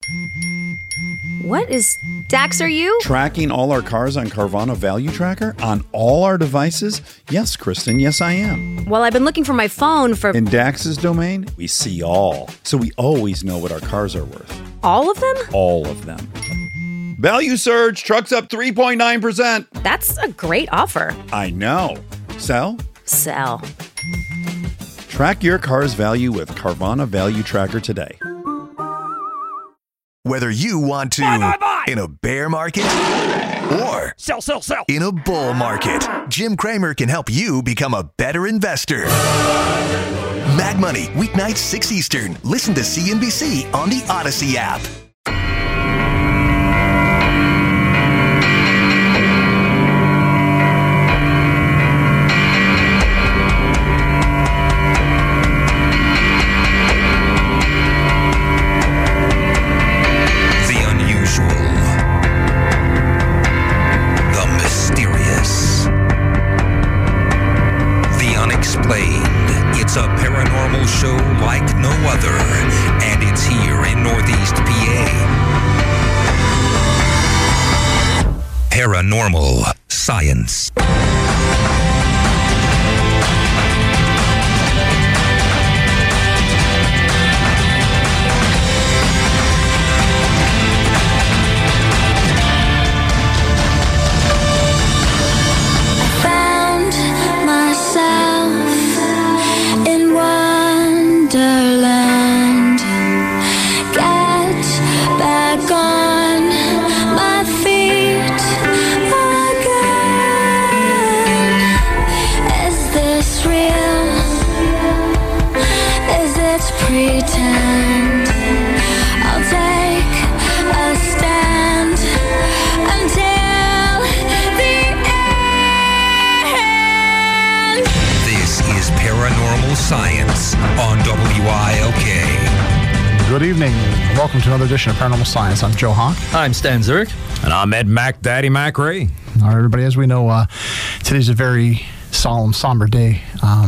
What is... Dax, are you? Tracking all our cars on Carvana Value Tracker on all our devices? Yes, Kristen, yes I am. Well, I've been looking for my phone for... In Dax's domain, we see all. So we always know what our cars are worth. All of them? All of them. Value surge, trucks up 3.9%. That's a great offer. I know. Sell? Sell. Track your car's value with Carvana Value Tracker today. Whether you want to buy. In a bear market or Sell. in a bull market, Jim Cramer can help you become a better investor. Mad Money, weeknights 6 Eastern. Listen to CNBC on the Odyssey app. It's a paranormal show like no other, and it's here in Northeast PA. Paranormal Science. Pretend I'll take a stand until the end. This is Paranormal Science on WILK. Good evening. Welcome to another edition of Paranormal Science. I'm Joe Hawk. I'm Stan Zurich. And I'm Ed Mac Daddy Mac Ray. All right, everybody. As we know, today's a very solemn, somber day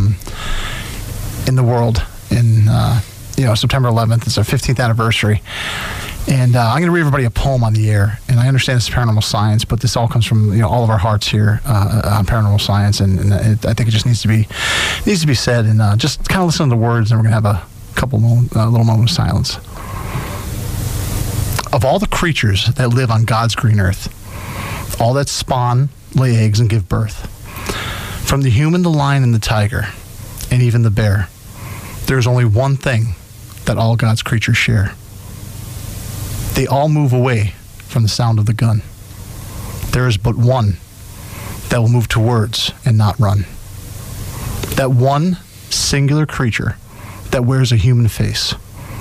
in the world. September 11th. It's our 15th anniversary. And I'm going to read everybody a poem on the air. And I understand this is Paranormal Science, but this all comes from all of our hearts here on Paranormal Science. And I think it just needs to be said. And just kind of listen to the words, and we're going to have a couple little moment of silence. Of all the creatures that live on God's green earth, all that spawn, lay eggs, and give birth, from the human, the lion, and the tiger, and even the bear, there's only one thing that all God's creatures share. They all move away from the sound of the gun. There is but one that will move towards and not run. That one singular creature that wears a human face.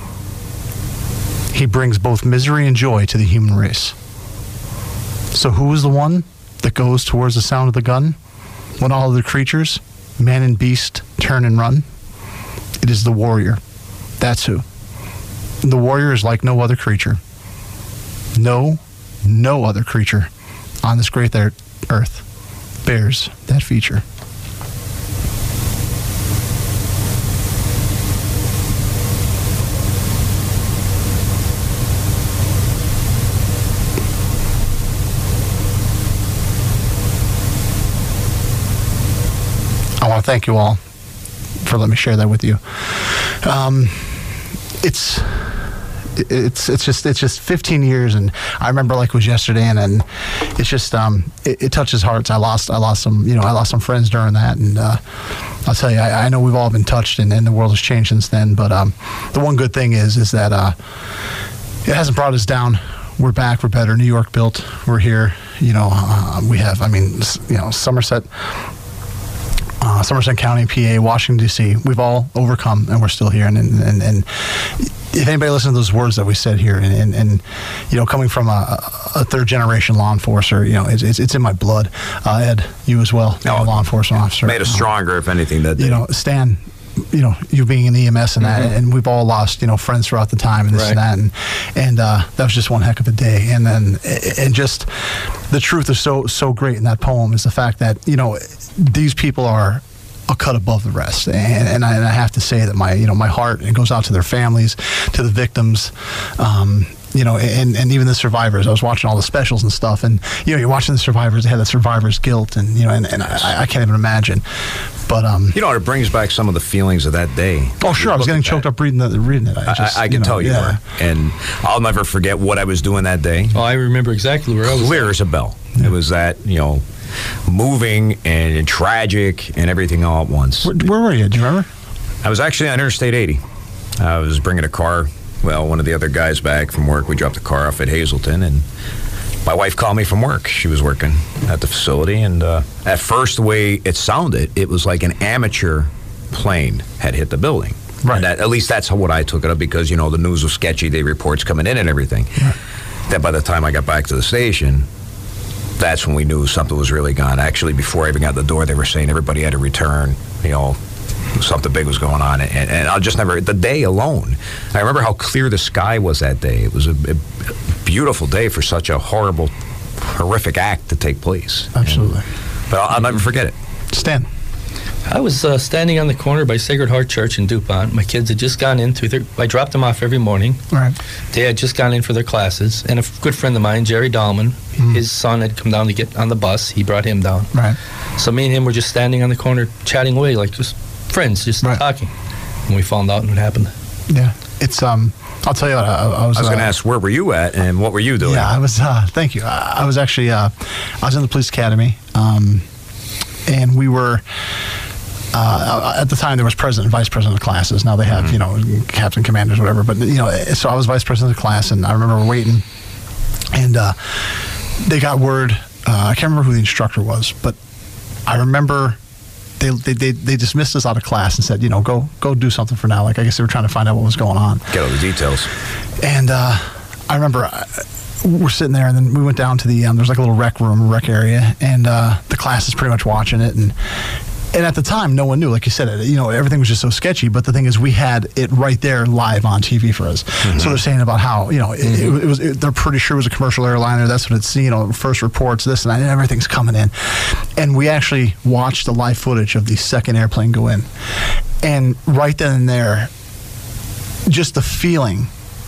He brings both misery and joy to the human race. So who is the one that goes towards the sound of the gun when all other creatures, man and beast, turn and run? It is the warrior. That's who. The warrior is like no other creature. No other creature on this great earth bears that feature. I want to thank you all for letting me share that with you. It's just 15 years, and I remember like it was yesterday, and it's just it touches hearts. I lost some friends during that, and I'll tell you, I know we've all been touched, and the world has changed since then. But the one good thing is that it hasn't brought us down. We're back. We're better. New York built. We're here. We have. Somerset County, PA, Washington, D.C. We've all overcome, and we're still here. And if anybody listens to those words that we said here, and coming from a third-generation law enforcer, it's in my blood. Ed, you as well, a law enforcement officer. Made us stronger, if anything, that day. Stan, you being in EMS and that, and we've all lost, friends throughout the time and this and that, and that was just one heck of a day. And just the truth is so great in that poem is the fact that, these people are a cut above the rest. And I have to say that my heart, it goes out to their families, to the victims, and even the Survivors. I was watching all the specials and stuff, and you're watching the Survivors. They had the Survivor's guilt, and I can't even imagine. But it brings back some of the feelings of that day. Oh, sure. I was getting choked up reading it. I can tell you were. And I'll never forget what I was doing that day. Oh, I remember exactly where I was. Clear as a bell. Yeah. It was that, moving and tragic and everything all at once. Where were you? Do you remember? I was actually on Interstate 80. I was bringing a car. Well, one of the other guys back from work, we dropped the car off at Hazleton, and my wife called me from work. She was working at the facility, and at first, the way it sounded, it was like an amateur plane had hit the building. Right. And at least that's what I took it up, because, the news was sketchy, the reports coming in and everything. Right. Then by the time I got back to the station, that's when we knew something was really gone. Actually, before I even got the door, they were saying everybody had to return, something big was going on, and I'll just never, the day alone, I remember how clear the sky was that day. It was a beautiful day for such a horrific act to take place. Absolutely. But I'll never forget it. Stan. I was standing on the corner by Sacred Heart Church in DuPont. My kids had just gone in I dropped them off every morning. Right. They had just gone in for their classes, and a good friend of mine, Jerry Dahlman, his son had come down to get on the bus. He brought him down. Right. So me and him were just standing on the corner chatting away, like just friends, just talking. And we found out what happened. Yeah. It's, I'll tell you what, I was going to ask, where were you at and what were you doing? Yeah, I was, thank you. I was actually, I was in the police academy, and we were, at the time there was president and vice president of classes. Now they have, captain, commanders, whatever. But, so I was vice president of the class, and I remember waiting, and they got word, I can't remember who the instructor was, but I remember they dismissed us out of class and said, go do something for now. Like, I guess they were trying to find out what was going on. Get all the details. And I remember we're sitting there, and then we went down to the, there's like a little rec area, and the class is pretty much watching it. And at the time, no one knew. Like you said, everything was just so sketchy. But the thing is, we had it right there live on TV for us. Mm-hmm. So they're saying about how, they're pretty sure it was a commercial airliner. That's what it's, first reports, this and that, and everything's coming in. And we actually watched the live footage of the second airplane go in. And right then and there, just the feeling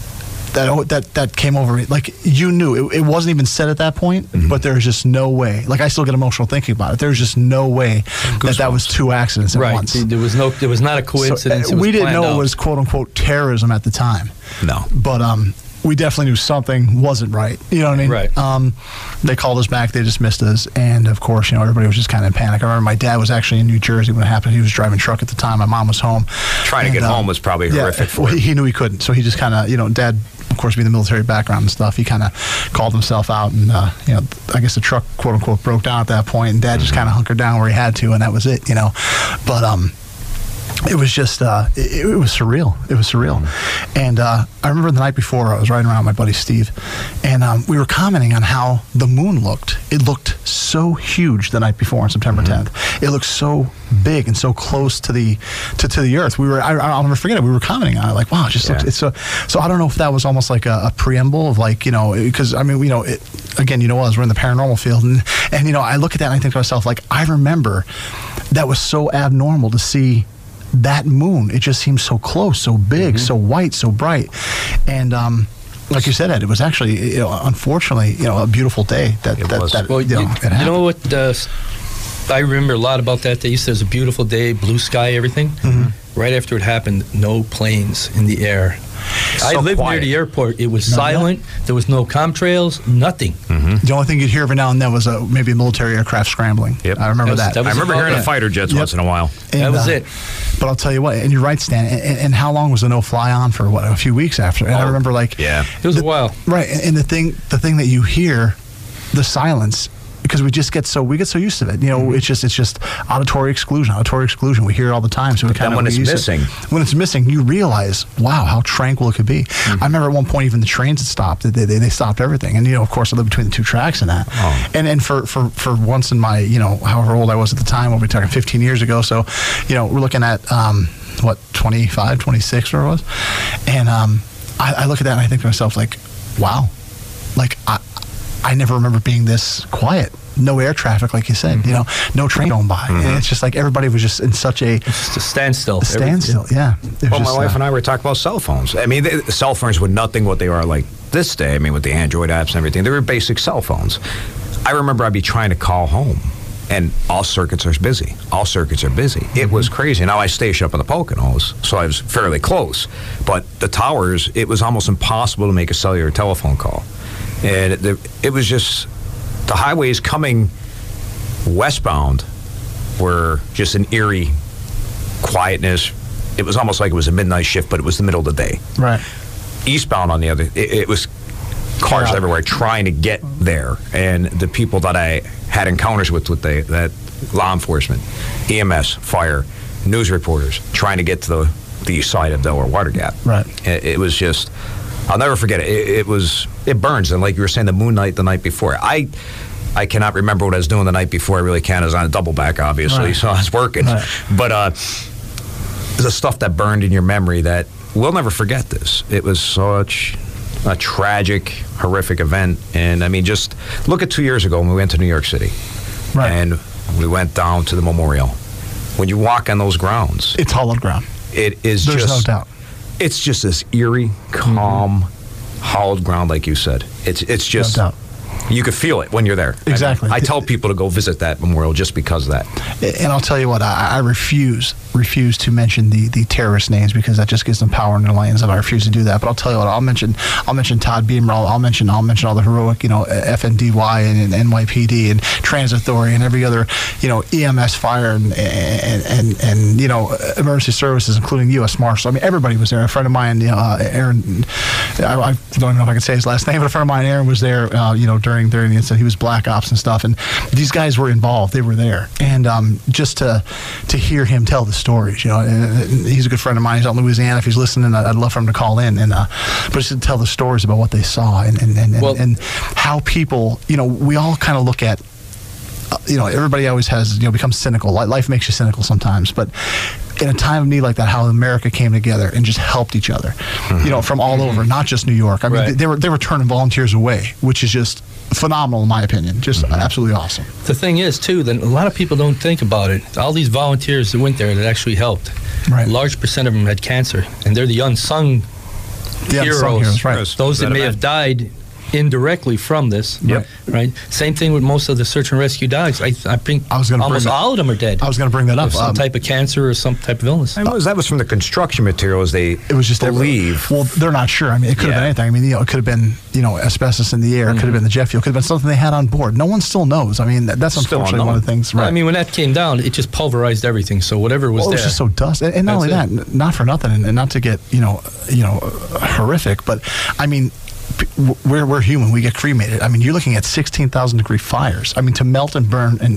that came over me, like, you knew it wasn't even said at that point, but there's just no way. Like, I still get emotional thinking about it. There's just no way that was two accidents at once. There was not a coincidence. So, we didn't know it was quote unquote terrorism at the time. No, but we definitely knew something wasn't right. You know what I mean? Right. They called us back. They dismissed us, and of course, everybody was just kind of in panic. I remember my dad was actually in New Jersey when it happened. He was driving a truck at the time. My mom was home. Trying to get home was probably horrific for him. He knew he couldn't, so he just kind of, Dad, of course, being the military background and stuff, he kind of called himself out, and I guess the truck, quote unquote, broke down at that point, and Dad just kind of hunkered down where he had to, and that was it. But it was just, it was surreal. It was surreal. And I remember the night before, I was riding around with my buddy Steve, and we were commenting on how the moon looked. It looked so huge the night before on September 10th. It looked so big and so close to the Earth. I'll never forget it. We were commenting on it, like, wow, it just looked, it's so I don't know if that was almost like a preamble of, like, because, again, us, we're in the paranormal field, and I look at that and I think to myself, like, I remember that was so abnormal to see that moon. It just seemed so close, so big, so white, so bright. And like you said, Ed, it was actually, unfortunately, a beautiful day. You know what? I remember a lot about that day. You said it was a beautiful day, blue sky, everything. Right after it happened, no planes in the air. I lived near the airport. It was silent. There was no contrails, nothing. The only thing you'd hear every now and then was maybe a military aircraft scrambling. Yep. I remember that. I remember hearing the fighter jets once in a while. And, that was it. But I'll tell you what, and you're right, Stan, and how long was the no-fly on for, a few weeks after? And I remember, like... Yeah. It was a while. Right, and the thing that you hear, the silence... Because we get so used to it, it's just auditory exclusion. We hear it all the time, so we kind of. When it's missing, when it's missing, you realize, wow, how tranquil it could be. I remember at one point even the trains had stopped. They stopped everything, and of course I lived between the two tracks and that. And for once in my however old I was at the time, we're talking 15 years ago. So we're looking at 25, 26, where it was, and I look at that and I think to myself, like, wow, like I never remember being this quiet. no air traffic, like you said. You know, no train going by. And it's just like everybody was just in such a Just a standstill. Yeah. Well, my wife and I were talking about cell phones. I mean, cell phones were nothing what they are like this day. I mean, with the Android apps and everything, they were basic cell phones. I remember I'd be trying to call home, and all circuits are busy. All circuits are busy. It was crazy. Now, I station up in the Poconos, so I was fairly close. But the towers, it was almost impossible to make a cellular telephone call. And it was just, the highways coming westbound were just an eerie quietness. It was almost like it was a midnight shift, but it was the middle of the day. Right. Eastbound, on the other, it was cars everywhere trying to get there. And the people that I had encounters with that law enforcement, EMS, fire, news reporters, trying to get to the east side of Delaware Water Gap. Right. It was just, I'll never forget it. It burns. And like you were saying, the moon night the night before. I cannot remember what I was doing the night before. I really can't. I was on a double back, obviously, so I was working. Right. But the stuff that burned in your memory that we'll never forget this. It was such a tragic, horrific event. And I mean, just look at 2 years ago when we went to New York City. Right. And we went down to the memorial. When you walk on those grounds, It's hollowed ground. it is There's just no doubt. It's just this eerie, calm, hollowed ground, like you said. It's just No doubt. you could feel it when you're there. Exactly. I tell people to go visit that memorial just because of that. And I'll tell you what, I refuse to mention the terrorist names because that just gives them power in their lands, and I refuse to do that. But I'll tell you what, I'll mention Todd Beamer. I'll mention all the heroic, FNDY and NYPD and Transit Authority and every other, EMS, fire and emergency services, including U.S. Marshals. I mean, everybody was there. A friend of mine, Aaron, I don't know if I can say his last name, but a friend of mine, Aaron, was there, during the incident. He was Black Ops and stuff, and these guys were involved. They were there, and just to hear him tell the stories, and he's a good friend of mine. He's out in Louisiana. If he's listening, I'd love for him to call in, but just to tell the stories about what they saw and how people, we all kind of look at, everybody always has, becomes cynical. Life makes you cynical sometimes, but in a time of need like that, how America came together and just helped each other, from all over, not just New York. I mean, they were turning volunteers away, which is just phenomenal in my opinion. Just absolutely awesome. The thing is, too, that a lot of people don't think about it. All these volunteers that went there that actually helped, a large percent of them had cancer, and they're the unsung heroes. Right. Those that may have died indirectly from this. Right. Same thing with most of the search and rescue dogs. I think almost all of them are dead. I was going to bring that up. Some type of cancer or some type of illness. That was from the construction materials. It was just believe. Well, they're not sure. I mean, it could have been anything. I mean, it could have been asbestos in the air. It could have been the jet fuel. It could have been something they had on board. No one still knows. I mean, that's unfortunately one of the things. Right. I mean, when that came down, it just pulverized everything. So whatever was there, it was just so dust. And not only that, not for nothing, and not to get horrific, but I mean, we're human. We get cremated. I mean, you're looking at 16,000 degree fires. I mean, to melt and burn and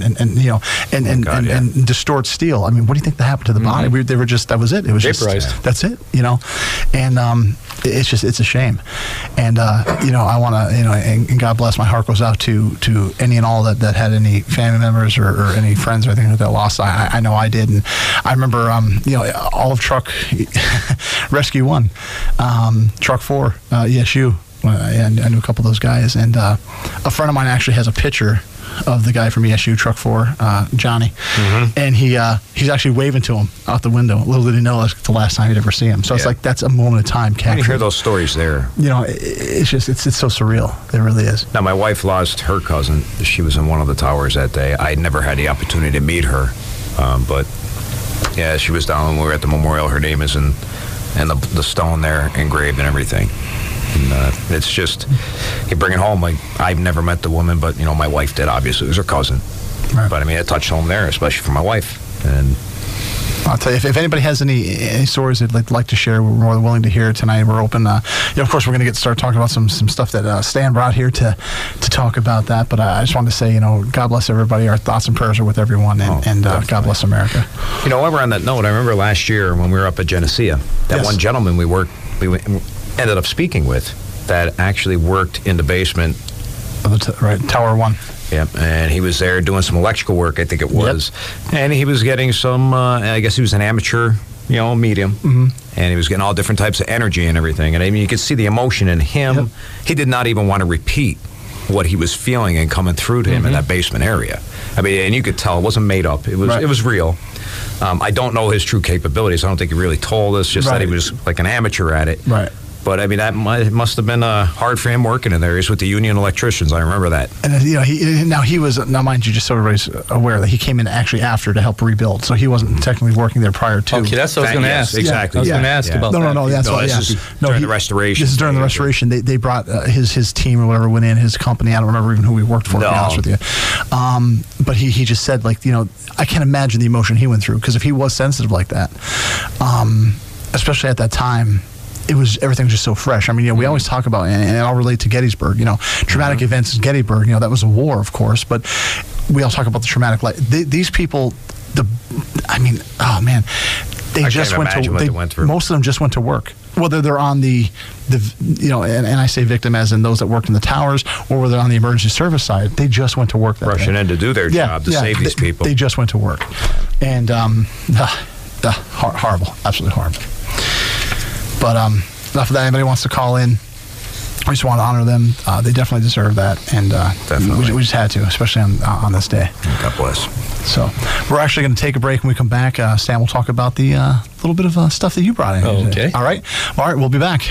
distort steel. I mean, what do you think that happened to the body? They were just, that was it. It was vaporized. That's it. And it's a shame. And I want to and God bless. My heart goes out to any and all that had any family members or any friends or anything that lost. I know I did, and I remember all of Truck Rescue 1, Truck 4, ESU. I knew a couple of those guys, and a friend of mine actually has a picture of the guy from ESU Truck 4, Johnny, and he's actually waving to him out the window. Little did he know that's the last time he'd ever see him. So it's like that's a moment of time captured. You hear those stories there. It's just it's so surreal. It really is. Now, my wife lost her cousin. She was in one of the towers that day. I never had the opportunity to meet her, but yeah, she was down when we were at the memorial. Her name is in the stone there engraved and everything. And it's just, you bring it home. Like, I've never met the woman, but, my wife did, obviously. It was her cousin. Right. But, I mean, it touched home there, especially for my wife. And I'll tell you, if anybody has any stories they'd like to share, we're more than willing to hear it tonight. We're open. Of course, we're going to start talking about some stuff that Stan brought here to talk about that. But I just wanted to say, God bless everybody. Our thoughts and prayers are with everyone, and God bless America. While we're on that note, I remember last year when we were up at Geneseo, that one gentleman we ended up speaking with that actually worked in the basement of Tower 1. Yep, and he was there doing some electrical work, I think it was. Yep. And he was getting some, I guess he was an amateur, medium. And he was getting all different types of energy and everything. And I mean, you could see the emotion in him. Yep. He did not even want to repeat what he was feeling and coming through to him in that basement area. I mean, and you could tell it wasn't made up. It was real. I don't know his true capabilities. I don't think he really told us, just that he was like an amateur at it. Right. But I mean, that must have been hard for him working in there. He's with the union electricians. I remember that. And he was mind you, just so everybody's aware that he came in actually after to help rebuild, so he wasn't technically working there prior to. Okay, that's what I was going to ask. Exactly. I was going to ask about that. No, that's why. This is during the restoration. This is during the restoration. They brought his team or whatever went in, his company. I don't remember even who he worked for. To be honest with you, but he just said, like, I can't imagine the emotion he went through, because if he was sensitive like that, especially at that time. Everything was just so fresh. I mean, we always talk about, and I'll relate to Gettysburg, traumatic events in Gettysburg, that was a war, of course, but we all talk about the traumatic life. These people, oh man, they just went to, most of them just went to work. Whether they're on the and I say victim as in those that worked in the towers, or whether they're on the emergency service side, they just went to work that rushing day. in to do their job to save these people. They just went to work. And horrible, absolutely horrible. But enough of that. Anybody wants to call in, we just want to honor them. They definitely deserve that, and we just had to, especially on this day. God bless. So we're actually going to take a break. When we come back, Stan will talk about the little bit of stuff that you brought in. Oh, okay. All right, we'll be back.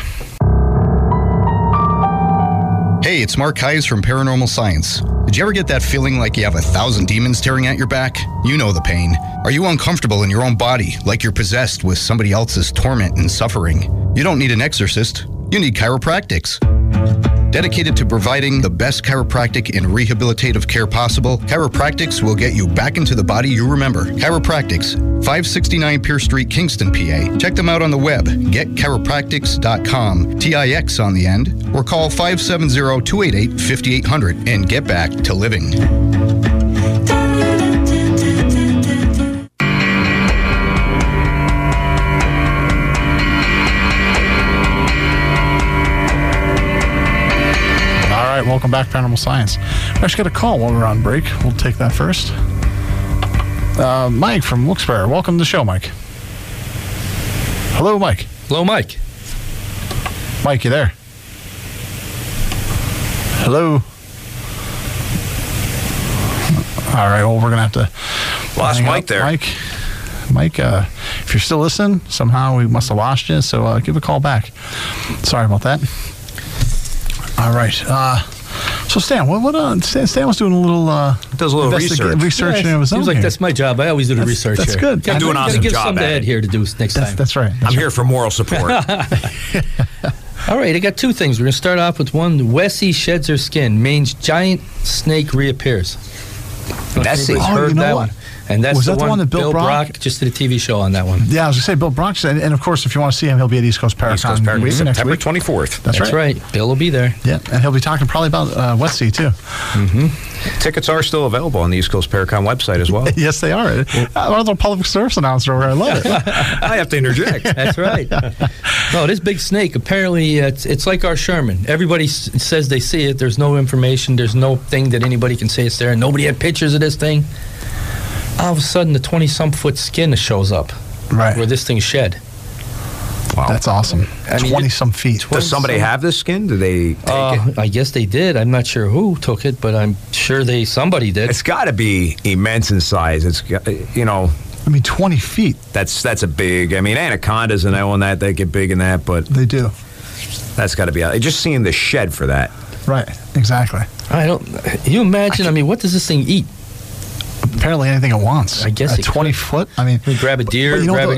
Hey, it's Mark Hayes from Paranormal Science. Did you ever get that feeling like you have 1,000 demons tearing at your back? You know the pain. Are you uncomfortable in your own body, like you're possessed with somebody else's torment and suffering? You don't need an exorcist. You need chiropractics. Dedicated to providing the best chiropractic and rehabilitative care possible, Chiropractics will get you back into the body you remember. Chiropractics, 569 Pierce Street, Kingston, PA. Check them out on the web, getchiropractics.com, TIX on the end, or call 570-288-5800 and get back to living. Welcome back, Paranormal Science. We actually got a call while we're on break. We'll take that first. Mike from Wilkes-Barre. Welcome to the show, Mike. Hello, Mike. Hello, Mike. Mike, you there? Hello? All right, well, we're going to have to... Lost Mike there. Mike, if you're still listening, somehow we must have lost you, so give a call back. Sorry about that. All right. So Stan, Stan was doing a little research in his own. Seems like that's my job. I always do the research. That's here. good. I'm doing an awesome give job some to Ed here to do next time. That's right. I'm here for moral support. All right, I got two things. We're going to start off with one. Wessie sheds her skin. Maine's giant snake reappears. Nessie. Heard that one. And that's was the one that Bill Brock just did a TV show on that one. Yeah, I was going to say Bill Brock, and of course, if you want to see him, he'll be at East Coast Paracon September 24th. That's right. Bill will be there. Yeah, and he'll be talking probably about Westsea too. Mm-hmm. Tickets are still available on the East Coast Paracon website as well. Yes, they are. I'm a public service announcer over here. I love it. I have to interject. That's right. No, this big snake, apparently, it's like our Sherman. Everybody says they see it. There's no information. There's no thing that anybody can say it's there. Nobody had pictures of this thing. All of a sudden, the 20-some-foot skin shows up. Right. Where this thing shed. Wow. That's awesome. 20-some feet. Does somebody have this skin? Do they take it? I guess they did. I'm not sure who took it, but I'm sure somebody did. It's got to be immense in size. It's, 20 feet. That's a big, anacondas and all that, they get big in that, but... They do. That's got to be, just seeing the shed for that. Right, exactly. You imagine, what does this thing eat? Apparently anything it wants. I guess 20 foot. You grab a deer,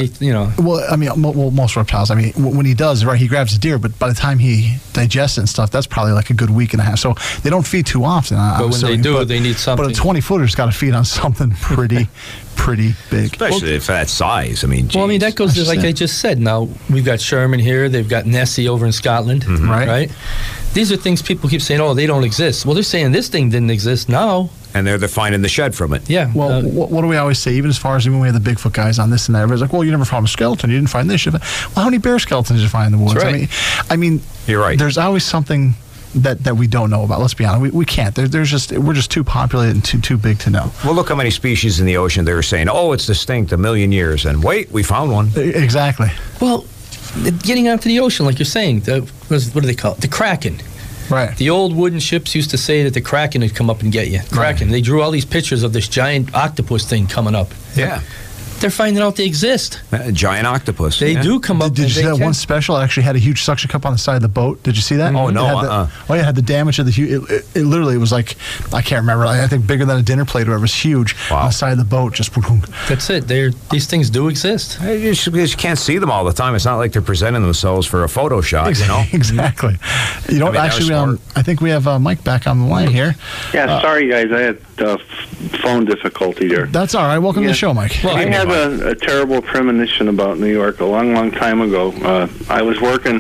Well, most reptiles. When he does, right, he grabs a deer, but by the time he digests it and stuff, that's probably like a good week and a half. So they don't feed too often. But when they do, they need something. But a 20-footer's got to feed on something pretty big. Especially if that size. That goes to, like I just said. Now, we've got Sherman here. They've got Nessie over in Scotland. Mm-hmm. Right? These are things people keep saying, they don't exist. Well, they're saying this thing didn't exist now. And they're finding the shed from it. Yeah. Well, what do we always say? Even as far as when we have the Bigfoot guys on this and that, everybody's like, well, you never found a skeleton. You didn't find this. Well, how many bear skeletons did you find in the woods? That's right. You're right. There's always something that we don't know about. Let's be honest. We can't. We're just too populated and too big to know. Well, look how many species in the ocean they were saying, it's extinct a million years. And wait, we found one. Exactly. Well, getting out to the ocean, like you're saying, what do they call it? The Kraken. Right. The old wooden ships used to say that the Kraken would come up and get you. Kraken. They drew all these pictures of this giant octopus thing coming up. Yeah. They're finding out they exist. A giant octopus. They do come up. Did you see that one special? It actually had a huge suction cup on the side of the boat. Did you see that? Oh, no. It had the damage of the huge. It literally was like, I can't remember. I think bigger than a dinner plate or whatever. It was huge on the side of the boat. Just That's it. These things do exist. You can't see them all the time. It's not like they're presenting themselves for a photo shot, you know? Exactly. You know, actually, I think we have Mike back on the line here. Yeah, sorry, guys. I had phone difficulty there. That's all right. Welcome to the show, Mike. Well, I have a terrible premonition about New York a long, long time ago. I was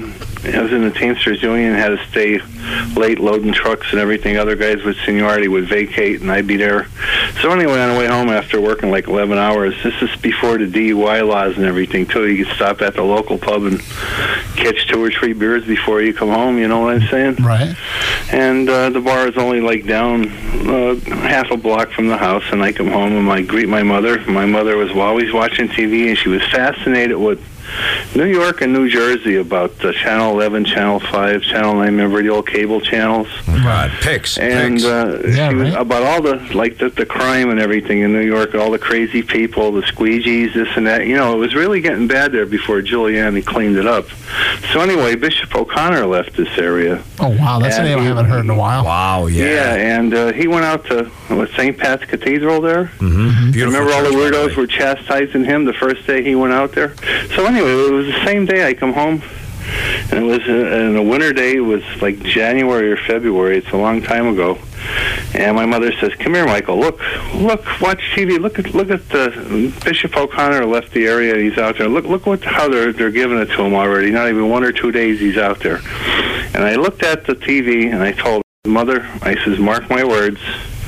in the Teamsters Union, had to stay late loading trucks and everything. Other guys with seniority would vacate, and I'd be there. So anyway, on the way home after working like 11 hours, this is before the DUI laws and everything, too. You could stop at the local pub and catch 2 or 3 beers before you come home, you know what I'm saying? Right. And the bar is only like down half a block from the house, and I come home and I greet my mother. My mother was always watching TV, and she was fascinated with New York and New Jersey about Channel 11, Channel 5, Channel 9, remember the old cable channels? Right, Pix. And she was about all the crime and everything in New York, all the crazy people, the squeegees, this and that. You know, it was really getting bad there before Giuliani cleaned it up. So anyway, Bishop O'Connor left this area. Oh, wow. That's a name I haven't heard in a while. Wow, yeah. Yeah, and he went out to St. Pat's Cathedral there. Mm-hmm. Remember all the weirdos were chastising him the first day he went out there? So anyway, it was the same day I come home, and it was in a winter day. It was like January or February. It's a long time ago. And my mother says, "Come here, Michael. Look, watch TV. Look at the Bishop O'Connor left the area. He's out there. Look how they're giving it to him already. Not even 1 or 2 days he's out there." And I looked at the TV and I told Mother, I says, "Mark my words.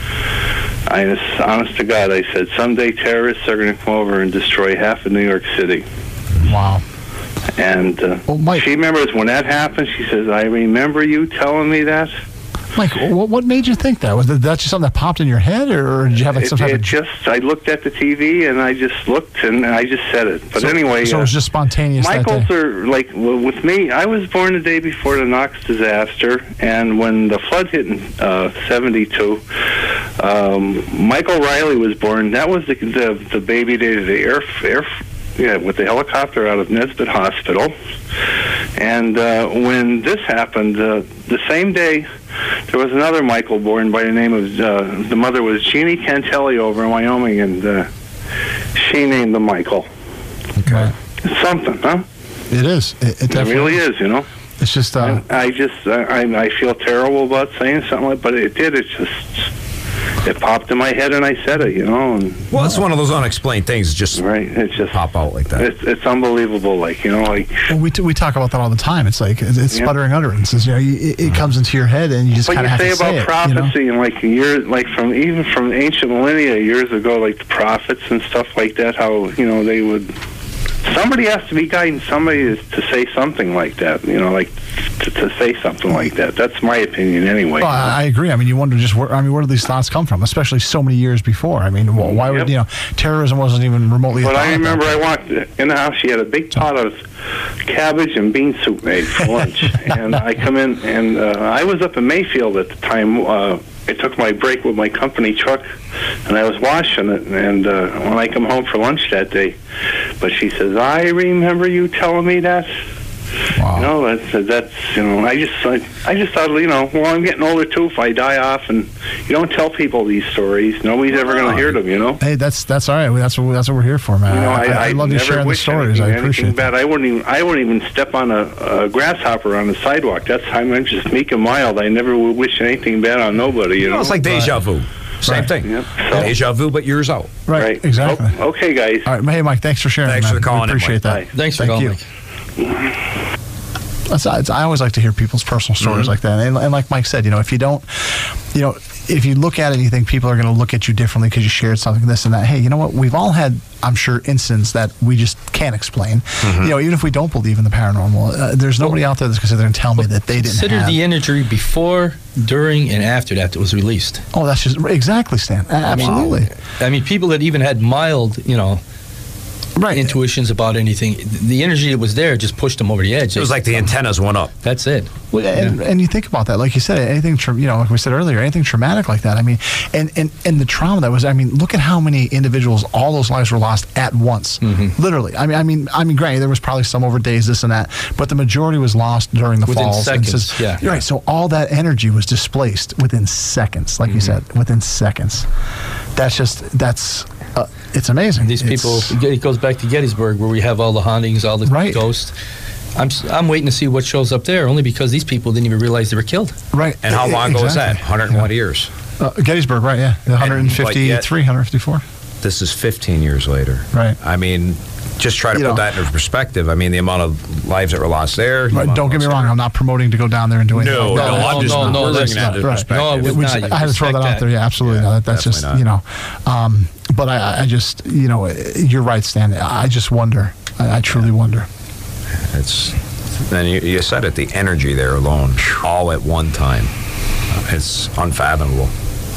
Honest to God," I said, "someday terrorists are going to come over and destroy half of New York City." Wow. And she remembers when that happened. She says, "I remember you telling me that." Mike, what made you think that? Was that just something that popped in your head, or did you have like some type of... I looked at the TV and I just looked and I just said it. But anyway... So it was just spontaneous Michaels that day. are, like, with me, I was born the day before the Knox disaster, and when the flood hit in 72, Michael Riley was born. That was the baby day of the with the helicopter out of Nesbitt Hospital. And when this happened, the same day, there was another Michael born by the name of, the mother was Jeannie Cantelli over in Wyoming, and she named him Michael. Okay. It's something, huh? It is. It definitely really is, you know? It's just... I feel terrible about saying something like, but it did. It popped in my head and I said it, you know. And, well, it's one of those unexplained things. Just it just pop out like that. It's unbelievable, like, you know, like. Well, we talk about that all the time. It's like it's sputtering utterances. You know, it comes into your head and you just kind of have to say it. But you say about prophecy and like years, like from ancient millennia years ago, like the prophets and stuff like that. How they would. Somebody has to be guiding somebody to say something like that, like to say something like that. That's my opinion anyway. Well, I agree. I mean, you wonder where do these thoughts come from, especially so many years before? I mean, why would, terrorism wasn't even remotely But a thought. I remember I walked in the house, she had a big pot of cabbage and bean soup made for lunch. And I come in, and I was up in Mayfield at the time. I took my break with my company truck, and I was washing it, and when I come home for lunch that day, but she says, "I remember you telling me that." Wow. That's I just thought, well, I'm getting older too. If I die off, and you don't tell people these stories, nobody's ever going to hear them. Hey, that's all right. That's what we're here for, man. I love you sharing the stories. I appreciate that. I wouldn't even step on a grasshopper on the sidewalk. That's I'm just meek and mild. I never would wish anything bad on nobody. It's like deja vu. Same thing. Yep. Deja vu, but years out. Right. Exactly. Okay, guys. All right. Hey, Mike. Thanks for sharing. Thanks for calling. Appreciate that. Bye. Thanks for calling, Mike. I always like to hear people's personal stories like that, and like Mike said, if you don't, if you look at it and you think people are going to look at you differently because you shared something, this and that, hey, you know what? We've all had, I'm sure, incidents that we just can't explain. Even if we don't believe in the paranormal, there's nobody out there that's going to sit there and tell me that they didn't consider the imagery before, during, and after that was released. Oh, that's just exactly, Stan. Absolutely. I mean, people that even had mild, intuitions about anything. The energy that was there just pushed them over the edge. It was like the antennas went up. That's it. Well, and you think about that, like you said, anything, like we said earlier, anything traumatic like that. I mean, and the trauma that was. I mean, look at how many individuals, all those lives were lost at once, literally. I mean, granted, there was probably some over days, this and that, but the majority was lost during the within falls. seconds. You're right. So all that energy was displaced within seconds, like you said, within seconds. It's amazing. These people. It goes back to Gettysburg, where we have all the hauntings, all the ghosts. I'm waiting to see what shows up there, only because these people didn't even realize they were killed. Right. And how long ago was that? 101 years. Gettysburg, right? Yeah, 153, 154. This is 15 years later. Right. I mean, just try to put that into perspective. I mean, the amount of lives that were lost there. Right, don't get me wrong. I'm not promoting to go down there and do anything. No, I'm just no, bringing that into perspective. No, I had to throw that out there. Yeah, absolutely. Yeah, that's just, but I just, you're right, Stan. I just wonder. I truly wonder. And you said it, the energy there alone, all at one time. It's unfathomable.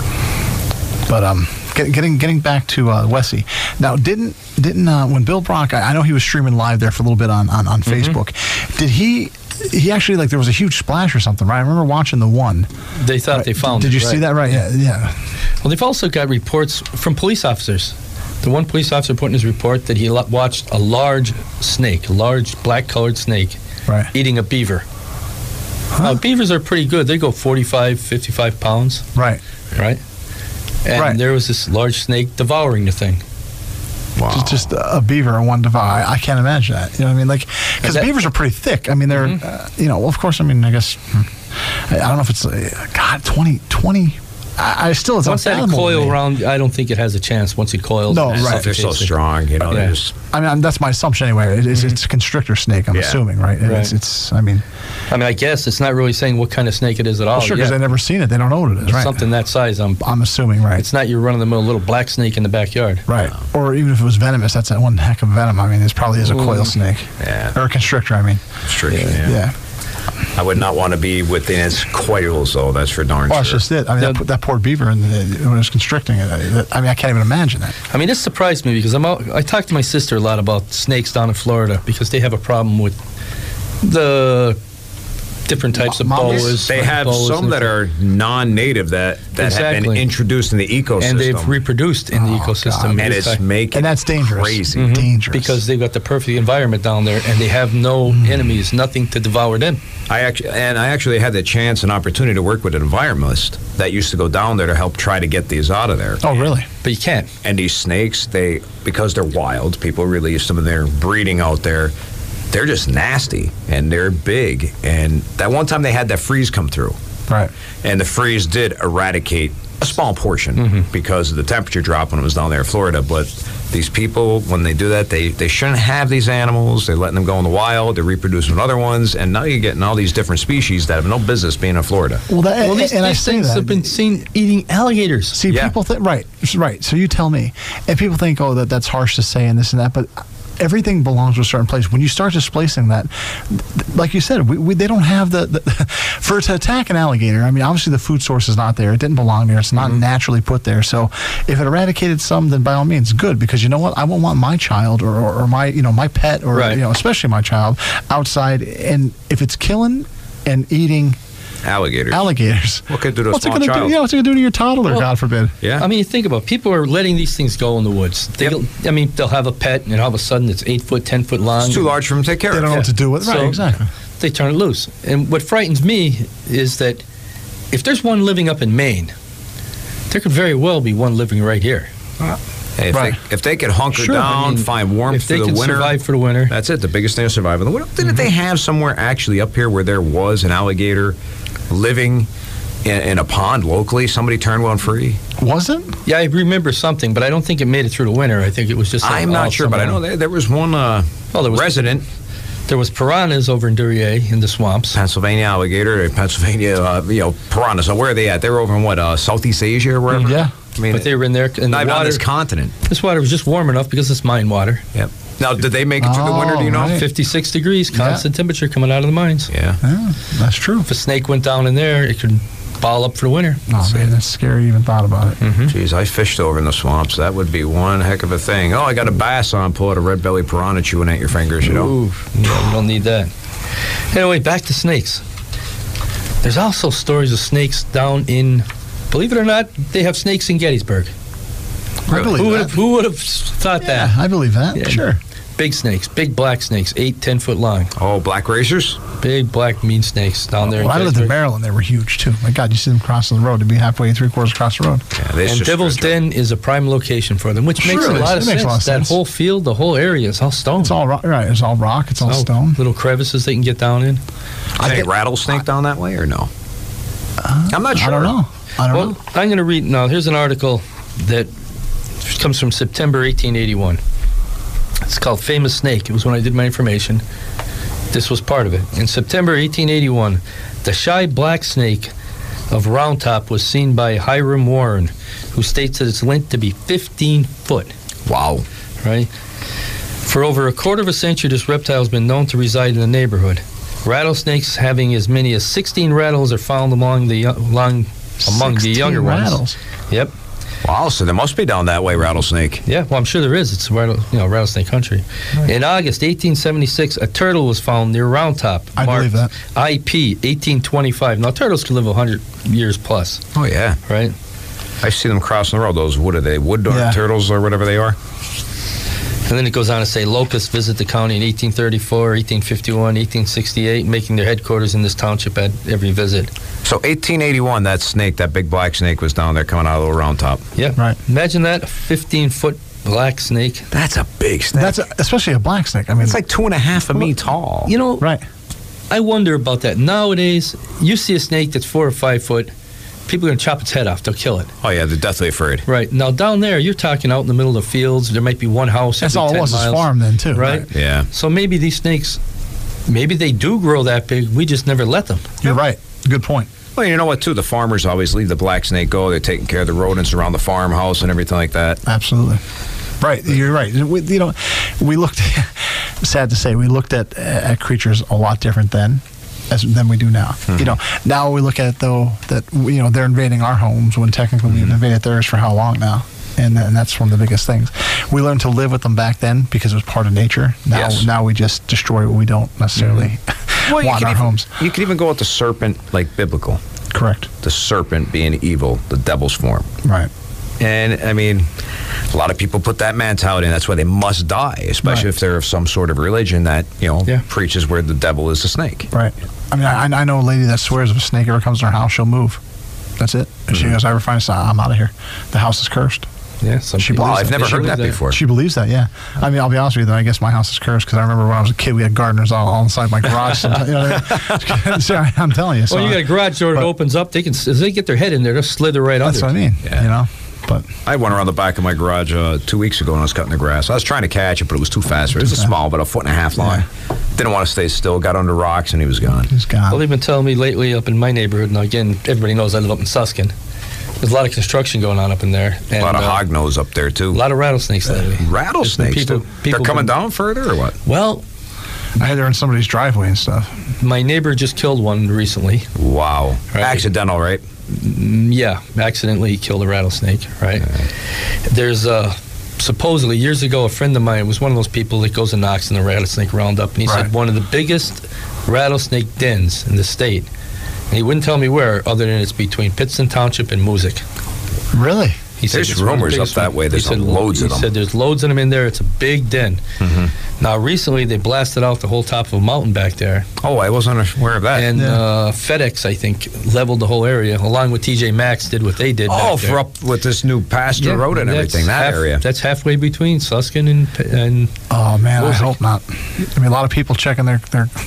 But getting back to Wessie. Now, didn't when Bill Brock, I know he was streaming live there for a little bit on Facebook. Did he actually, like, there was a huge splash or something, right? I remember watching the one. They thought they found it. Did you see that? Right. Yeah. Well, they've also got reports from police officers. The one police officer put in his report that he watched a large snake, a large black-colored snake, eating a beaver. Now, beavers are pretty good. They go 45, 55 pounds. Right. And there was this large snake devouring the thing. Wow. Just a beaver and one devour. I can't imagine that. You know what I mean? Like, because beavers are pretty thick. I mean, they're, of course, I mean, I guess, I don't know if it's, 20. I still, it's once that coil around, I don't think it has a chance once it coils. No, right. They're so strong, they're just... I mean, that's my assumption anyway. It's a constrictor snake, I'm assuming, right? It's I mean, I guess it's not really saying what kind of snake it is at all. Well, sure, because they've never seen it. They don't know what it is, right? Something that size, I'm assuming, right? It's not your run-of-the-mill little black snake in the backyard. Right. Or even if it was venomous, that's that one heck of venom. I mean, it probably is a coil snake. Yeah. Or a constrictor, I mean. Constriction, yeah. I would not want to be within its coils, though. That's for darn sure. Well, that's just it. I mean, that poor beaver, when it was constricting it, I mean, I can't even imagine that. I mean, this surprised me because I talked to my sister a lot about snakes down in Florida because they have a problem with the different types of boas. They have some that are non-native that have been introduced in the ecosystem. And they've reproduced in the ecosystem. God. And it's making and that's dangerous. Crazy. Dangerous. Because they've got the perfect environment down there and they have no enemies, nothing to devour them. I actually had the chance and opportunity to work with an environmentalist that used to go down there to help try to get these out of there. Oh, really? But you can't. And these snakes, because they're wild, people release them and they're breeding out there. They're just nasty and they're big. And that one time they had that freeze come through. Right. And the freeze did eradicate a small portion because of the temperature drop when it was down there in Florida. But these people, when they do that, they shouldn't have these animals. They're letting them go in the wild. They're reproducing with other ones. And now you're getting all these different species that have no business being in Florida. Well, these things have been seen eating alligators. See, people think, right. So you tell me. And people think, that's harsh to say and this and that. But everything belongs to a certain place. When you start displacing that, like you said, they don't have the for it to attack an alligator. I mean, obviously the food source is not there. It didn't belong there. It's not naturally put there. So if it eradicated some, then by all means, good. Because you know what? I won't want my child or my my pet or especially my child outside. And if it's killing and eating alligators. What could it do to a small child? What's it going to do to your toddler, God forbid? Yeah. I mean, think about it. People are letting these things go in the woods. They'll have a pet, and all of a sudden it's 8 foot, 10 foot long. It's too large for them to take care of. They don't know what to do with it. Right, exactly. They turn it loose. And what frightens me is that if there's one living up in Maine, there could very well be one living right here. If they could hunker down, find warmth through the winter. If they can survive for the winter. That's it, the biggest thing to survive in the winter. Didn't they have somewhere actually up here where there was an alligator living in a pond locally? Somebody turned one free. Was it? Yeah, I remember something, but I don't think it made it through the winter. I think it was just... I'm not sure, but I know there was one resident... There was piranhas over in Duryea in the swamps. Pennsylvania alligator, Pennsylvania, piranhas. So where are they at? They were over in Southeast Asia or wherever? Yeah. I mean, but they were in there. And not on this continent. This water was just warm enough because it's mine water. Yep. Now, did they make it through the winter, do you know? 56 degrees, constant temperature coming out of the mines. Yeah. That's true. If a snake went down in there, it could ball up for the winter. Oh, man, that's scary. Even thought about it. Jeez, I fished over in the swamps. That would be one heck of a thing. Oh, I got a bass on. Pull out a red belly piranha chewing at your fingers, you know. Ooh, yeah, we don't need that. Anyway, back to snakes. There's also stories of snakes down in, believe it or not, they have snakes in Gettysburg. I believe that. Who would have thought that? I believe that. Yeah, Sure. Big snakes, big black snakes, 8-10 foot long. Oh, black racers? Big black mean snakes down there. When I lived in Maryland, they were huge too. My God, you see them crossing the road. They'd be halfway, 3/4 across the road. Yeah, and Devil's Den is a prime location for them, which makes a lot of sense. That whole field, the whole area is all stone. It's all rock, right? It's all rock. It's all stone. Little crevices they can get down in. I think rattlesnake down that way or no? I'm not sure. I don't know. Well, I'm going to read now. Here's an article that comes from September 1881. It's called Famous Snake. It was when I did my information. This was part of it. In September 1881, the shy black snake of Round Top was seen by Hiram Warren, who states that it's length to be 15 foot. Wow. Right? For over a quarter of a century, this reptile has been known to reside in the neighborhood. Rattlesnakes having as many as 16 rattles are found among the younger rattles. ones. Yep. Wow, so there must be down that way, rattlesnake. Yeah, well, I'm sure there is. It's rattlesnake country. Right. In August 1876, a turtle was found near Round Top. I believe that. IP 1825. Now, turtles can live 100 years plus. Oh, yeah. Right? I see them crossing the road. Those, what are they, wood turtles or whatever they are? And then it goes on to say locusts visit the county in 1834, 1851, 1868, making their headquarters in this township at every visit. So 1881, that snake, that big black snake was down there coming out of the Round Top. Yeah. Right. Imagine that, a 15-foot black snake. That's a big snake. Especially a black snake. I mean, it's like 2.5 of me tall. You know, right. I wonder about that. Nowadays, you see a snake that's 4 or 5 foot, people are going to chop its head off. They'll kill it. Oh, yeah, they're deathly afraid. Right. Now, down there, you're talking out in the middle of the fields. There might be one house. That's all it was, is farm then, too. Right? Yeah. So maybe these snakes, maybe they do grow that big. We just never let them. You're right. Good point. Well, you know what, too? The farmers always leave the black snake go. They're taking care of the rodents around the farmhouse and everything like that. Absolutely. Right. You're right. We looked, sad to say, we looked at creatures a lot different then than we do now. Mm-hmm. Now we look at it, though, that they're invading our homes when technically we've invaded theirs for how long now? And that's one of the biggest things. We learned to live with them back then because it was part of nature. Now we just destroy what we don't necessarily want in our homes. You could even go with the serpent, like biblical. Correct. The serpent being evil, the devil's form. Right. And, I mean, a lot of people put that mentality in. That's why they must die, especially if they're of some sort of religion that, preaches where the devil is the snake. Right. I mean, I know a lady that swears if a snake ever comes in her house, she'll move. That's it. And she goes, I ever find a sign, I'm out of here. The house is cursed. Yeah, I've never heard that before. She believes that, yeah. I mean, I'll be honest with you, though, I guess my house is cursed because I remember when I was a kid, we had gardeners all inside my garage. I'm telling you. Well, you got a garage door that opens up. As they get their head in there, they'll slither right under. That's what I mean, But I went around the back of my garage 2 weeks ago when I was cutting the grass. I was trying to catch it, but it was too fast. It was small, about 1.5 feet long. Didn't want to stay still. Got under rocks, and he was gone. He's gone. Well, they've been telling me lately up in my neighborhood. Now, again, everybody knows I live up in Suskin. There's a lot of construction going on up in there. And, a lot of hognose up there, too. A lot of rattlesnakes lately. Rattlesnakes? They're coming down further, or what? Well, I had they're in somebody's driveway and stuff. My neighbor just killed one recently. Wow. Right. Accidental, right? Yeah, accidentally killed a rattlesnake, right? There's supposedly years ago, a friend of mine was one of those people that goes and knocks in the rattlesnake roundup, and he said one of the biggest rattlesnake dens in the state. And he wouldn't tell me where, other than it's between Pittston Township and Moosic. Really? He said there's rumors up that way. There's loads of them. He said there's loads of them in there. It's a big den. Mm-hmm. Now, recently, they blasted out the whole top of a mountain back there. Oh, I wasn't aware of that. And FedEx, I think, leveled the whole area, along with TJ Maxx did what they did back there. For up with this new pasture road and everything, that area. That's halfway between Suskin and oh, man, I hope not. I mean, a lot of people checking their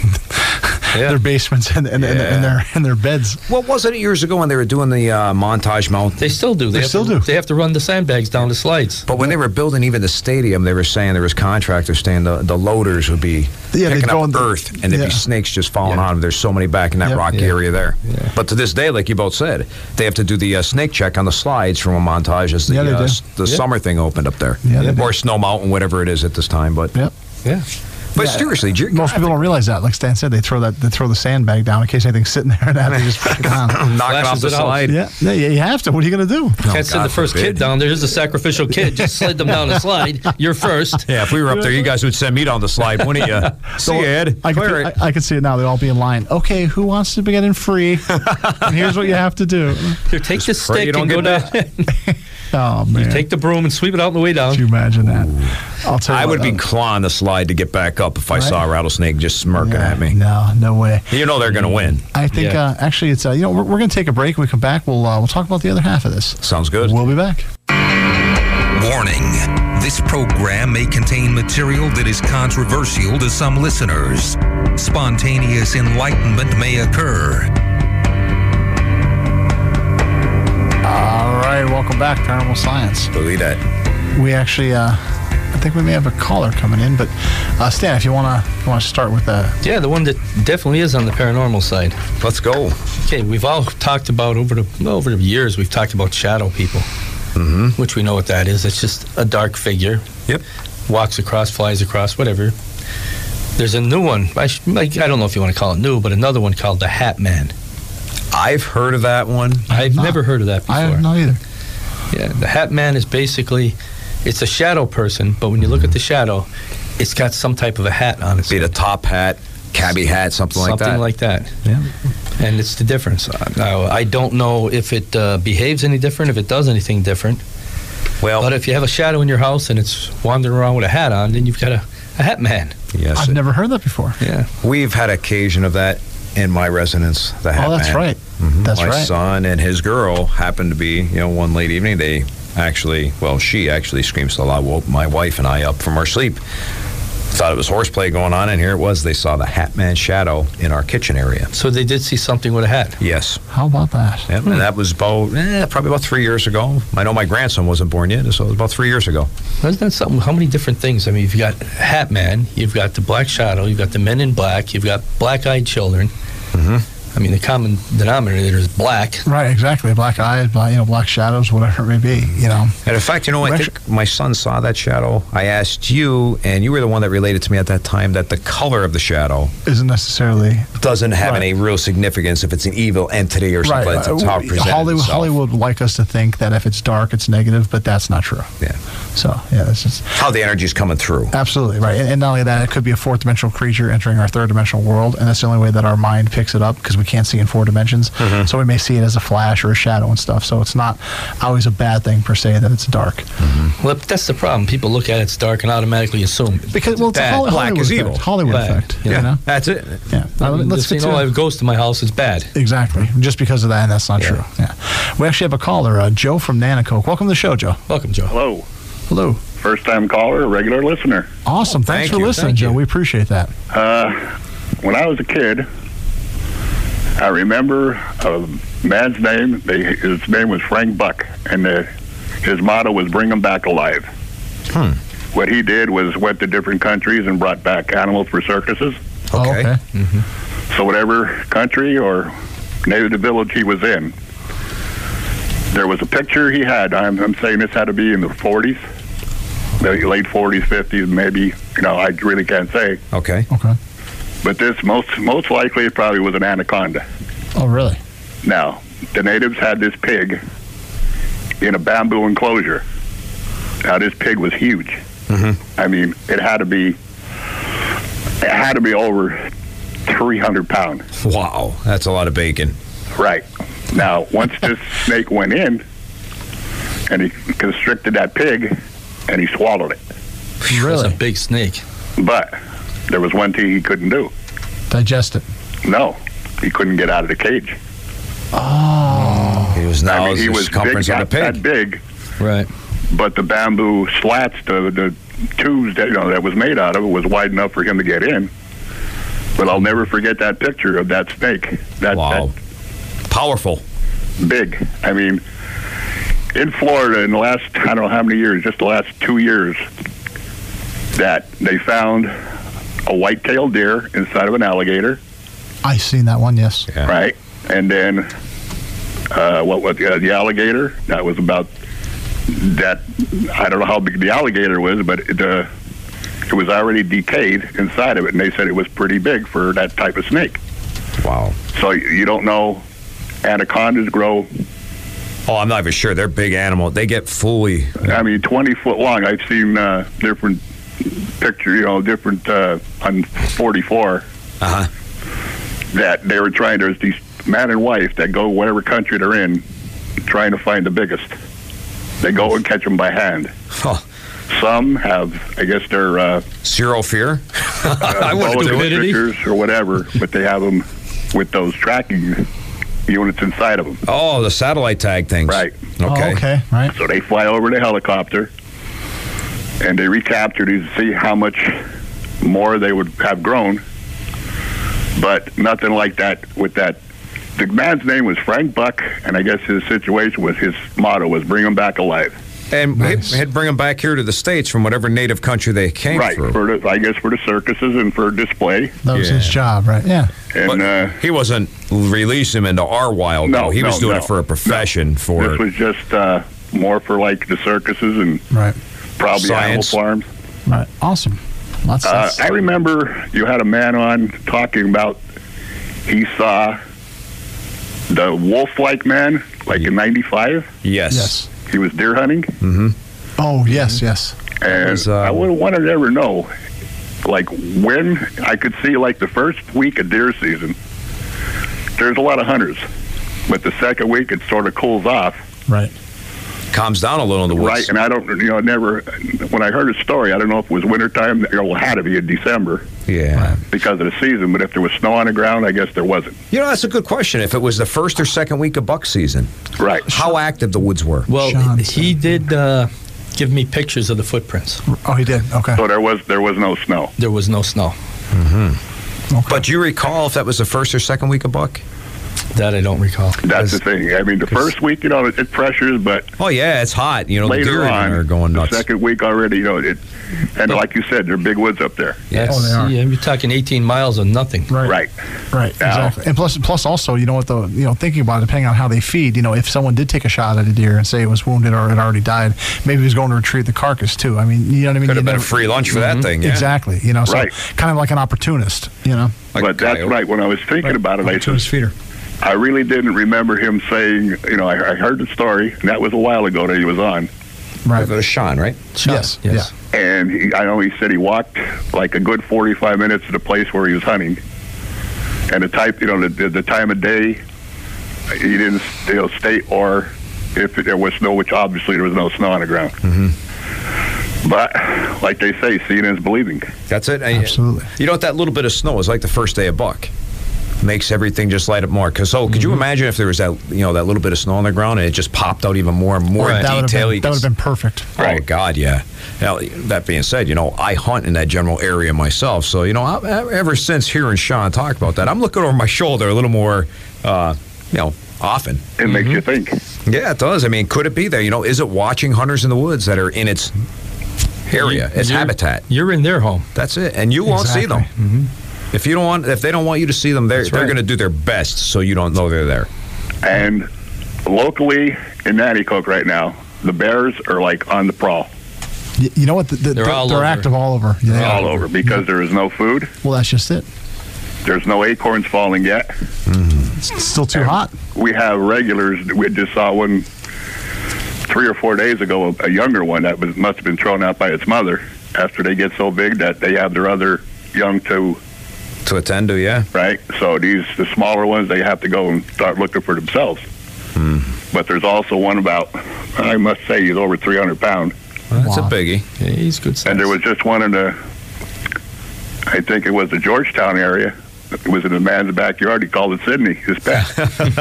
basements and their beds. What wasn't it years ago when they were doing the Montage Mountain? They still do. They still do. They have to run the sandbags down the slides. But when they were building even the stadium, they were saying there was contractors saying the loaders would be picking up earth and there'd be snakes just falling on them. There's so many back in that rocky area there. Yeah. But to this day, like you both said, they have to do the snake check on the slides from a Montage as the summer thing opened up there. Or Snow Mountain, whatever it is at this time. But yeah. But seriously, most people don't realize that. Like Stan said, they throw the sandbag down in case anything's sitting there, and they just put it on. Knock it off the slide. Yeah, you have to. What are you going to do? Can't send the first kid down there. There's a sacrificial kid. Just slide them down the slide. You're first. Yeah, if we were up there, you guys would send me down the slide, wouldn't you? See you, Ed. I can see it now. They'll all be in line. Okay, who wants to get in free? And here's what you have to do. Here, take the stick and go down. Oh, man. You take the broom and sweep it out on the way down. Could you imagine that? I'll tell you I would be clawing the slide to get back up if I saw a rattlesnake just smirking at me. No way. You know they're going to win. I think actually it's we're going to take a break. When we come back, we'll talk about the other half of this. Sounds good. We'll be back. Warning. This program may contain material that is controversial to some listeners. Spontaneous enlightenment may occur. All right, welcome back, Paranormal Science. Believe that. We actually, I think we may have a caller coming in, but Stan, if you want to start with that. Yeah, the one that definitely is on the paranormal side. Let's go. Okay, we've all talked about over the years. We've talked about shadow people, which we know what that is. It's just a dark figure. Yep. Walks across, flies across, whatever. There's a new one. I don't know if you want to call it new, but another one called the Hat Man. I've heard of that one. I've never heard of that before. I have not either. Yeah, the Hat Man is basically, it's a shadow person, but when you look at the shadow, it's got some type of a hat on it. Be it a top hat, cabbie hat, something like that. Something like that. Yeah. And it's the difference. Now, I don't know if it behaves any different, if it does anything different. Well, but if you have a shadow in your house and it's wandering around with a hat on, then you've got a Hat Man. Yes. I've never heard that before. Yeah. We've had occasion of that in my residence, the Hat Man. Oh, that's right. That's my right. My son and his girl happened to be, one late evening, she actually screams a lot, woke my wife and I up from our sleep. Thought it was horseplay going on, and here it was. They saw the Hat Man shadow in our kitchen area. So they did see something with a hat? Yes. How about that? Yep, and that was probably about 3 years ago. I know my grandson wasn't born yet, so it was about 3 years ago. Isn't that something? How many different things? I mean, you've got Hat Man, you've got the Black Shadow, you've got the Men in Black, you've got Black-Eyed Children. I mean, the common denominator is black. Right, exactly. Black eyes, black shadows, whatever it may be, And in fact, I think my son saw that shadow. I asked you, and you were the one that related to me at that time that the color of the shadow isn't necessarily doesn't have any real significance if it's an evil entity or something. Right. That's how it presents itself. Hollywood would like us to think that if it's dark, it's negative, but that's not true. Yeah. So, that's just how the energy is coming through. Absolutely, right. And not only that, it could be a fourth-dimensional creature entering our third-dimensional world, and that's the only way that our mind picks it up because we can't see in 4 dimensions. So we may see it as a flash or a shadow and stuff. So it's not always a bad thing per se that it's dark. Well, that's the problem. People look at it's dark and automatically assume because it's a Hollywood is effect. evil. Hollywood effect. Yeah, that's it. Yeah. Let's say, I have a ghost in my house. It's bad. Exactly. Just because of that, and that's not true. Yeah. We actually have a caller, Joe from Nanacoke. Welcome to the show, Joe. Welcome, Joe. Hello. First-time caller, regular listener. Awesome. Thanks for listening, Joe. We appreciate that. When I was a kid, I remember a man's name. His name was Frank Buck, and his motto was "Bring them back alive." What he did was went to different countries and brought back animals for circuses. Okay. So whatever country or native village he was in, there was a picture he had. I'm saying this had to be in the 40s, the late 40s, 50s, maybe. I really can't say. Okay. But this most likely it probably was an anaconda. Oh, really? Now, the natives had this pig in a bamboo enclosure. Now, this pig was huge. I mean, it had to be over 300 pounds. Wow, that's a lot of bacon. Right. Now, once this snake went in, and he constricted that pig, and he swallowed it. Really? That's a big snake. But there was one thing he couldn't do. Digest it. No, he couldn't get out of the cage. Oh. He was he was circumference big, of the pig. That big. Right. But the bamboo slats, the tubes that was made out of it was wide enough for him to get in. But I'll never forget that picture of that snake. Wow. Powerful. Big. I mean, in Florida in the last, I don't know how many years, just the last 2 years, that they found a white-tailed deer inside of an alligator. I've seen that one, yes. Yeah. Right. And then what was the alligator? That was about that. I don't know how big the alligator was, but it was already decayed inside of it, and they said it was pretty big for that type of snake. Wow. So you don't know. Anacondas grow. Oh, I'm not even sure. They're big animal. They get fully. 20 foot long. I've seen different pictures, different on 44. That they were trying. There's these man and wife that go whatever country they're in, trying to find the biggest. They go and catch them by hand. Huh. Some have, I guess, they're zero fear. I wouldn't do it. Or whatever, but they have them with those tracking units inside of them. Oh, the satellite tag things. Right. Okay. Right. So they fly over the helicopter, and they recapture these to see how much more they would have grown. But nothing like that with that. The man's name was Frank Buck, and I guess his situation was, his motto was bring them back alive. And he'd bring them back here to the States from whatever native country they came through. Right, I guess for the circuses and for display. That was his job, right? Yeah. And he wasn't releasing him into our wild, no, though. He was doing it for a profession. This was just more for like the circuses and probably science. Animal farms. Right. Awesome. I remember you had a man on talking about he saw the wolf-like man, like in '95. Yes. He was deer hunting. Mm-hmm. Oh, yes. And I would have wanted to ever know, like, when I could see, like, the first week of deer season, there's a lot of hunters. But the second week, it sort of cools off. Right. Calms down a little in the woods. Right, and I don't, never, when I heard his story, I don't know if it was wintertime, or it had to be in December. Yeah. Because of the season, but if there was snow on the ground, I guess there wasn't. That's a good question. If it was the first or second week of buck season. Right. How active the woods were. Well, he did give me pictures of the footprints. Oh, he did? Okay. So there was no snow. There was no snow. Mm-hmm. Okay. But do you recall if that was the first or second week of buck? That I don't recall. That's the thing. I mean, the first week, it pressures, but... Oh, yeah, it's hot. The later deer on, are going nuts. The second week already, and like you said, they're big woods up there. Yes. Oh, they are. Yeah, you're talking 18 miles of nothing. Right. Exactly. And plus also, thinking about it, depending on how they feed, if someone did take a shot at a deer and say it was wounded or it already died, maybe he was going to retrieve the carcass too. I mean, you know what I mean? Could have been a free lunch for that thing, yeah. Exactly. So kind of like an opportunist, But that's right. When I was thinking about it, I said, feeder. I really didn't remember him saying, I heard the story, and that was a while ago that he was on. Right. It was Sean, right? Sean. Yes. Yeah. And I know he said he walked like a good 45 minutes to the place where he was hunting. And the time of day, he didn't state, or if there was snow, which obviously there was no snow on the ground. Mm-hmm. But like they say, seeing is believing. That's it. Absolutely. That little bit of snow is like the first day of buck. Makes everything just light up more. Could you imagine if there was that that little bit of snow on the ground and it just popped out even more and more detail? That would have been perfect. Oh God, yeah. Now, that being said, I hunt in that general area myself, so ever since hearing Sean talk about that, I'm looking over my shoulder a little more, often. It makes you think. Yeah, it does. I mean, could it be there? Is it watching hunters in the woods that are in its area, its habitat? You're in their home. That's it, and you won't see them. Mm-hmm. If they don't want you to see them, they're going to do their best so you don't know they're there. And locally in Nanticoke right now, the bears are like on the prowl. You know what? They're active all over. Yeah, they're all over because there is no food. Well, that's just it. There's no acorns falling yet. Mm-hmm. It's still too hot. We have regulars. We just saw one 3 or 4 days ago, a younger one that must have been thrown out by its mother after they get so big that they have their other young to attend to, yeah. Right. So the smaller ones, they have to go and start looking for themselves. But there's also one about, I must say, he's over 300 pounds. Well, that's a biggie. Yeah, he's good size. And there was just one in I think it was the Georgetown area. It was in a man's backyard. He called it Sydney, his pet.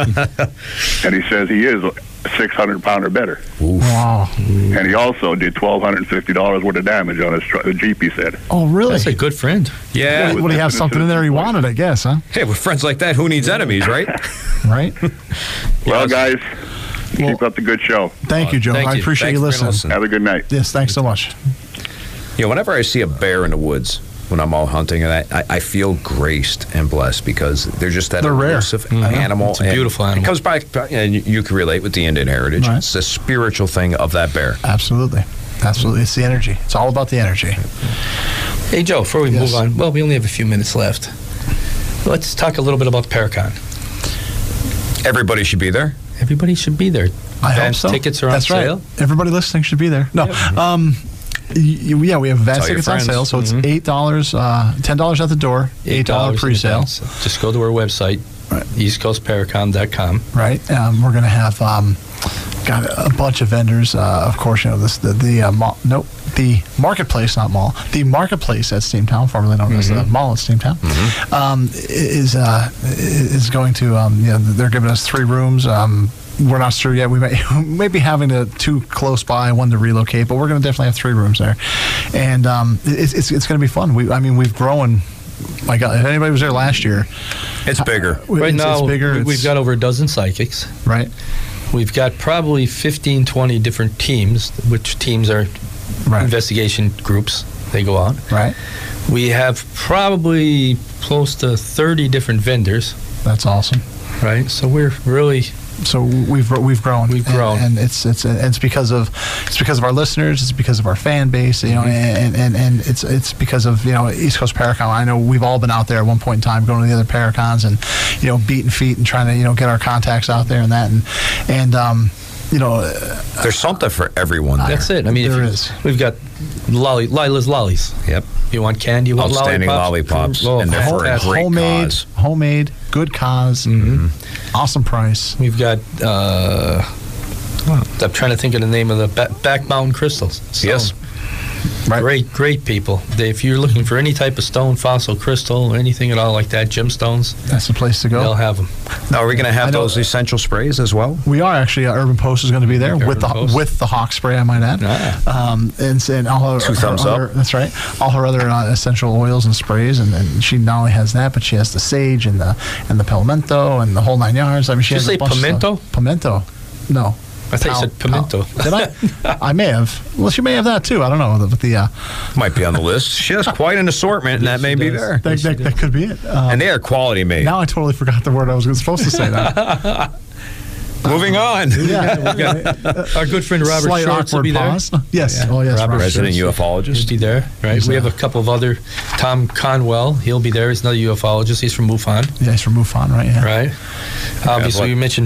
And he says he is 600 pound or better. Oof. Wow. And he also did $1,250 worth of damage on his the Jeep, he said. Oh, really? That's a good friend. Yeah. Would he have something in there he wanted, I guess, huh? Hey, with friends like that, who needs enemies, right? Right. Well, guys, keep up the good show. Thank you, Joe. I appreciate you listening. Have a good night. Yes, thanks so much. Whenever I see a bear in the woods, when I'm out hunting, and I feel graced and blessed because they're just that elusive animal. It's a beautiful animal. It comes back, and you can relate with the Indian heritage. Right. It's the spiritual thing of that bear. Absolutely. It's the energy. It's all about the energy. Hey, Joe, before we move on, well, we only have a few minutes left. Let's talk a little bit about the Paracon. Everybody should be there. Everybody should be there. I hope Advance so. tickets are on That's sale. right. Everybody listening should be there. No. Yeah, we have advance tickets on sale, so it's $8, $10 at the door, $8 pre-sale. Just go to our website, eastcoastparacon.com. Right. We're going to have got a bunch of vendors. Of course, the marketplace, not mall. The marketplace at Steamtown, formerly known as the mall at Steamtown, is going to. They're giving us 3 rooms. We're not sure yet. We may be having 2 close by, 1 to relocate, but we're going to definitely have 3 rooms there, and it's going to be fun. We've grown. My God, if anybody was there last year, it's bigger. Right now, it's bigger. We've got over a dozen psychics. Right. We've got probably 15, 20 different teams, which teams are investigation groups. They go out. Right. We have probably close to 30 different vendors. That's awesome. Right. So we're really. So we've grown. We've grown, and it's because of our listeners. It's because of our fan base, and it's because of East Coast Paracon. I know we've all been out there at one point in time, going to the other Paracons and beating feet and trying to get our contacts out there and that and there's something for everyone there. That's it. I mean, we've got Lila's Lollies. Yep. You want candy? You want outstanding lollipops, and they're for a great cause. Homemade, good cause, awesome price. We've got. I'm trying to think of the name of the Back Mountain Crystals. Yes. Right. Great people. If you're looking for any type of stone, fossil, crystal, or anything at all like that, gemstones, that's the place to go. They'll have them. Now, are we going to have those essential sprays as well? We are actually. Urban Post is going to be there with the Hawk spray, I might add. And all her, 2 thumbs up. That's right. All her other essential oils and sprays, and she not only has that, but she has the sage and the palmetto and the whole 9 yards. I mean, she has a bunch pimento? Of stuff. Pimento? No. I thought you said pimento. Did I? I may have. Well, she may have that too. I don't know. But might be on the list. She has quite an assortment, and that may be there. That could be it. And they are quality made. Now I totally forgot the word I was supposed to say. That. Moving on. Our good friend Robert Slight Shorts will be there. Yes. Yeah. Oh, yes. Robert, resident ufologist. He'll be there. Right. We have a couple of other. Tom Conwell. He'll be there. He's another ufologist. He's from MUFON. Yeah, he's from MUFON, right? Yeah. Right. Obviously, we mentioned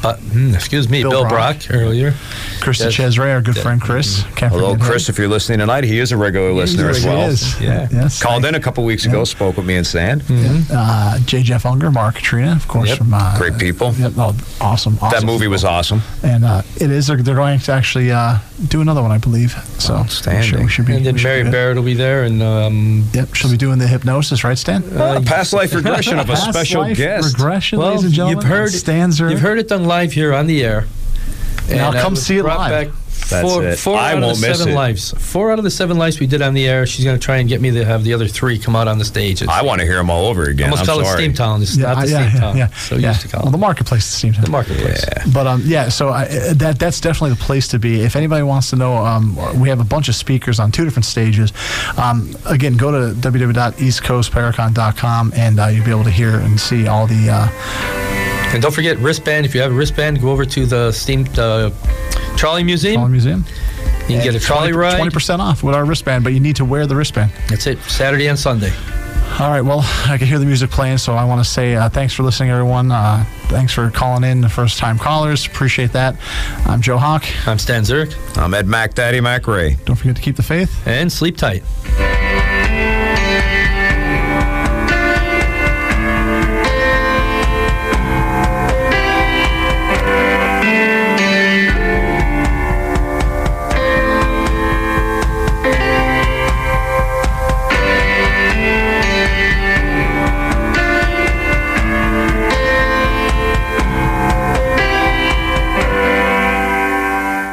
Bill Brock earlier. Chris Chesray, our good friend Chris. Hello, Chris. If you're listening tonight, he is a regular listener as well. He is. Yeah. Yes. Called in a couple weeks ago. Spoke with me and Stan. J. Jeff Unger, Mark Katrina, of course. Yep. From great people. Yep. Oh, awesome. That movie was awesome. And it is. They're going to actually do another one, I believe. So outstanding. We should be. And then Mary Barrett will be there, and yep, she'll be doing the hypnosis, right, Stan? Past life regression of a special guest. Regression, ladies and gentlemen. You've heard it done live here on the air. Now come see it live. Four out of the 7 lives. 4 out of the 7 lives we did on the air. She's going to try and get me to have the other 3 come out on the stage. I want to hear them all over again. Almost call it Steamtown. It's not the Steamtown. Yeah. So used to call it. Well, the marketplace is Steamtown. The marketplace. Yeah. But so that's definitely the place to be. If anybody wants to know, we have a bunch of speakers on 2 different stages. Again, go to www.eastcoastparacon.com and you'll be able to hear and see all the. And don't forget wristband. If you have a wristband, go over to the Trolley Museum. You can get a trolley ride. 20% off with our wristband, but you need to wear the wristband. That's it. Saturday and Sunday. All right. Well, I can hear the music playing, so I want to say thanks for listening, everyone. Thanks for calling in, the first-time callers. Appreciate that. I'm Joe Hawk. I'm Stan Zurich. I'm Ed Mac Daddy Mac Ray. Don't forget to keep the faith. And sleep tight.